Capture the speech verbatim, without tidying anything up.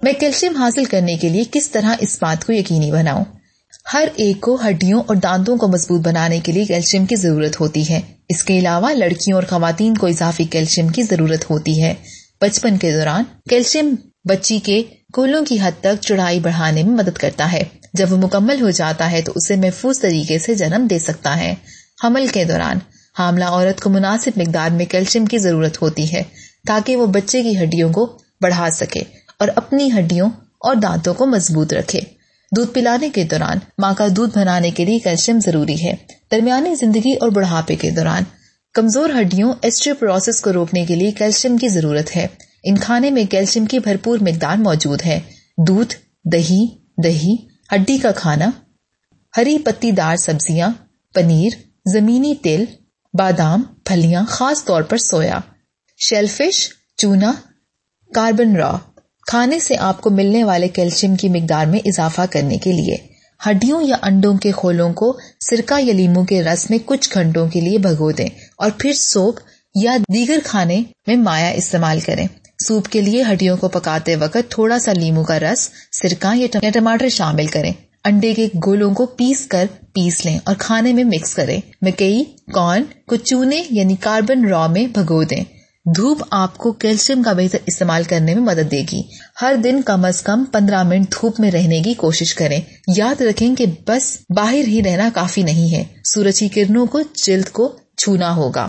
میں کیلشیم حاصل کرنے کے لیے کس طرح اس بات کو یقینی بناؤں؟ ہر ایک کو ہڈیوں اور دانتوں کو مضبوط بنانے کے لیے کیلشیم کی ضرورت ہوتی ہے. اس کے علاوہ لڑکیوں اور خواتین کو اضافی کیلشیم کی ضرورت ہوتی ہے. بچپن کے دوران کیلشیم بچی کے کولوں کی حد تک چوڑائی بڑھانے میں مدد کرتا ہے. جب وہ مکمل ہو جاتا ہے تو اسے محفوظ طریقے سے جنم دے سکتا ہے. حمل کے دوران حاملہ عورت کو مناسب مقدار میں کیلشیم کی ضرورت ہوتی ہے تاکہ وہ بچے کی ہڈیوں کو بڑھا سکے اور اپنی ہڈیوں اور دانتوں کو مضبوط رکھے. دودھ پلانے کے دوران ماں کا دودھ بنانے کے لیے کیلشیم ضروری ہے. درمیانی زندگی اور بڑھاپے کے دوران کمزور ہڈیوں اسٹریوپروسس کو روکنے کے لیے کیلشیم کی ضرورت ہے. ان کھانے میں کیلشیم کی بھرپور مقدار موجود ہے. دودھ، دہی، دہی، ہڈی کا کھانا، ہری پتی دار سبزیاں، پنیر، زمینی تل، بادام، پھلیاں، خاص طور پر سویا، شیل فش، چونا، کاربن را کھانے سے آپ کو ملنے والے کیلشیم کی مقدار میں اضافہ کرنے کے لیے ہڈیوں یا انڈوں کے کھولوں کو سرکہ یا لیموں کے رس میں کچھ گھنٹوں کے لیے بھگو دیں اور پھر سوپ یا دیگر کھانے میں مائع استعمال کریں. سوپ کے لیے ہڈیوں کو پکاتے وقت تھوڑا سا لیموں کا رس، سرکہ یا ٹماٹر شامل کریں. انڈے کے گولوں کو پیس کر پیس لیں اور کھانے میں مکس کریں. مکئی، کارن کو چونے یعنی کاربن را میں بھگو دیں. دھوپ آپ کو کیلشیم کا بہتر استعمال کرنے میں مدد دے گی. ہر دن کم از کم پندرہ منٹ دھوپ میں رہنے کی کوشش کریں. یاد رکھیں کہ بس باہر ہی رہنا کافی نہیں ہے، سورج کی کرنوں کو جلد کو چھونا ہوگا.